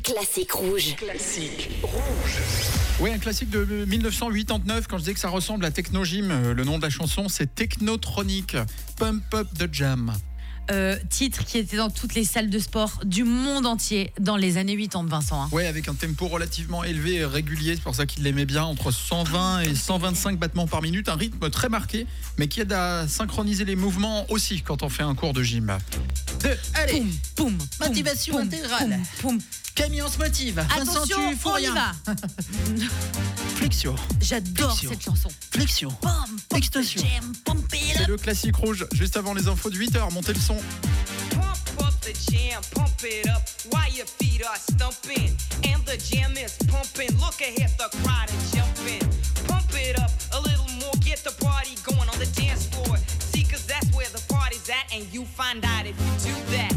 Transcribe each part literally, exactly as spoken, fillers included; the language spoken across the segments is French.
Classique rouge. Classique rouge. Oui, un classique de dix-neuf cent quatre-vingt-dix-neuf. Quand je dis que ça ressemble à Techno Gym, le nom de la chanson, c'est Technotronic. Pump Up the Jam. Euh, titre qui était dans toutes les salles de sport du monde entier dans les années quatre-vingt-dix, Vincent. Hein. Ouais, avec un tempo relativement élevé et régulier, c'est pour ça qu'il l'aimait bien, entre cent vingt et cent vingt-cinq battements par minute, un rythme très marqué, mais qui aide à synchroniser les mouvements aussi quand on fait un cours de gym. Deux, allez, Poum, poum, motivation poum, intégrale. Poum, poum. Camille, on se motive. Vincent, Attention, tu fous on y rien. va. Flexion, J'adore Flexion. cette chanson. flexion, extension. C'est le classique rouge, juste avant les infos de huit heures, montez le son. Pump up the jam, pump it up while your feet are stumping. And the jam is pumping. Look ahead, the crowd is jumping. Pump it up a little more, get the party going on the dance floor. See, cause that's where the party's at, and you find out if you do that.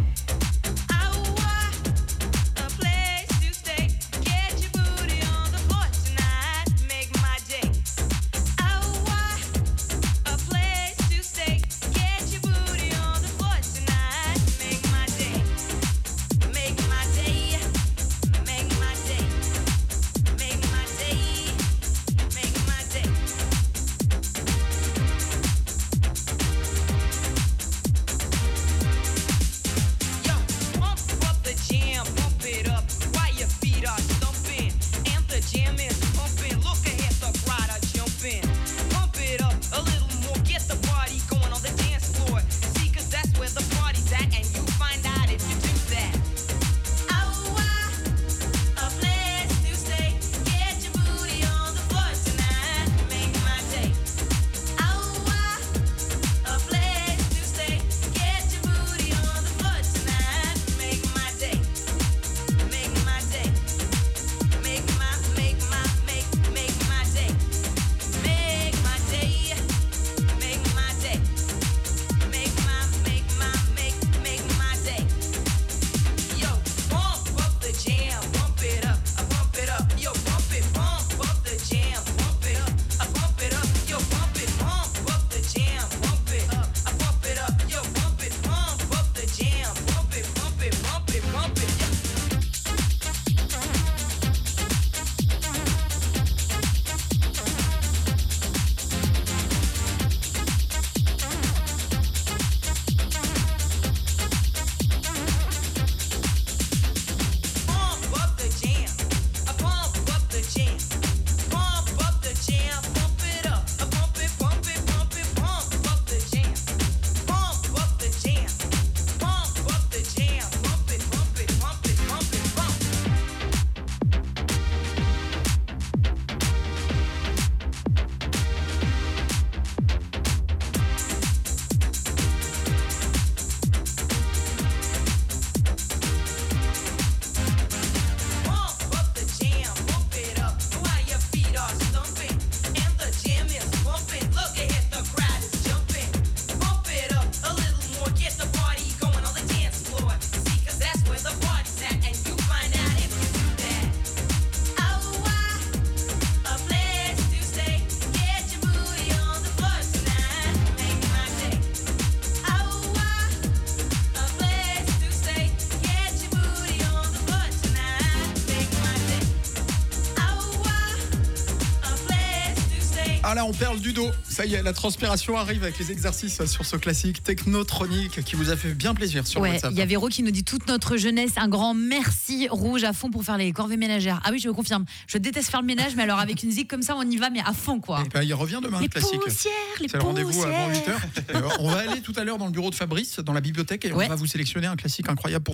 Ah là, on perd du dos. Ça y est, la transpiration arrive avec les exercices sur ce classique Technotronic qui vous a fait bien plaisir sur Ouais, WhatsApp. il y a Véro qui nous dit toute notre jeunesse, un grand merci rouge à fond pour faire les corvées ménagères. Ah oui, je me confirme. Je déteste faire le ménage, mais alors avec une zik comme ça, on y va, mais à fond quoi. Et ben, il revient demain, Les le classique. poussières, les C'est le rendez-vous avant poussières. huit heures. Euh, on va aller tout à l'heure dans le bureau de Fabrice, dans la bibliothèque, et Ouais. on va vous sélectionner un classique incroyable pour